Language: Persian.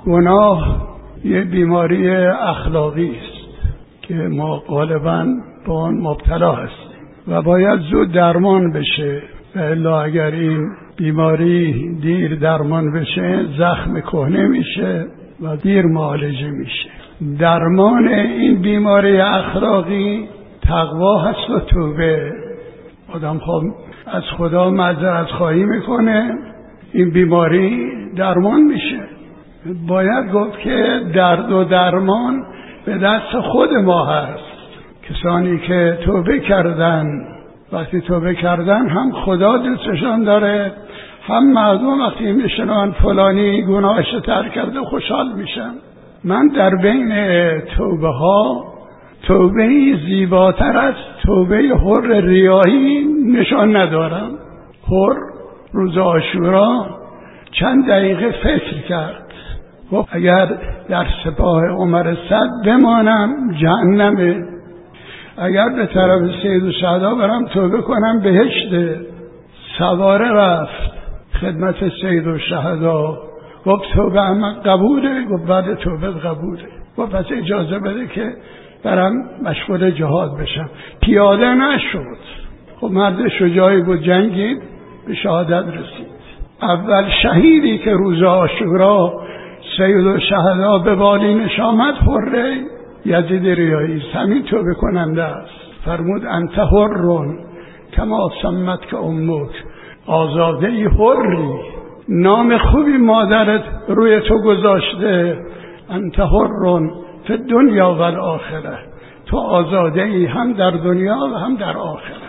گناه یه بیماری اخلاقی است که ما غالباً با آن مبتلا هستیم و باید زود درمان بشه، و الا اگر این بیماری دیر درمان بشه زخم کهنه میشه و دیر معالجه میشه. درمان این بیماری اخلاقی تقوا هست و توبه. آدم خب از خدا معذرت خواهی میکنه، این بیماری درمان میشه. باید گفت که درد و درمان به دست خود ما هست. کسانی که توبه کردن، وقتی توبه کردن هم خدا دوستشان داره، هم مردم وقتی میشنون فلانی گناهش ترک کرده خوشحال میشن. من در بین توبه ها توبه زیباتر از توبه حر ریاحی نشان ندارم. حر روز عاشورا چند دقیقه فکر کرد، خب اگر در سپاه عمر صد بمانم جهنمه، اگر به طرف سید الشهدا برم توبه کنم بهشته. سواره رفت خدمت سید الشهدا، گفت توبه اما قبوله؟ گفت بعد توبه قبوله. گفت پس اجازه بده که برم مشغول جهاد بشم. پیاده نشد. خب مرد شجاعی بود، جنگید، به شهادت رسید. اول شهیدی که روز عاشورا سید الشهدا به بالینش آمد حره یزید ریاحی، همین توبه کننده است. فرمود انت حرون کما سمت که امک، آزاده ای حری، نام خوبی مادرت روی تو گذاشته. انت حرون فی الدنیا و الاخره، تو آزاده ای هم در دنیا و هم در آخرت.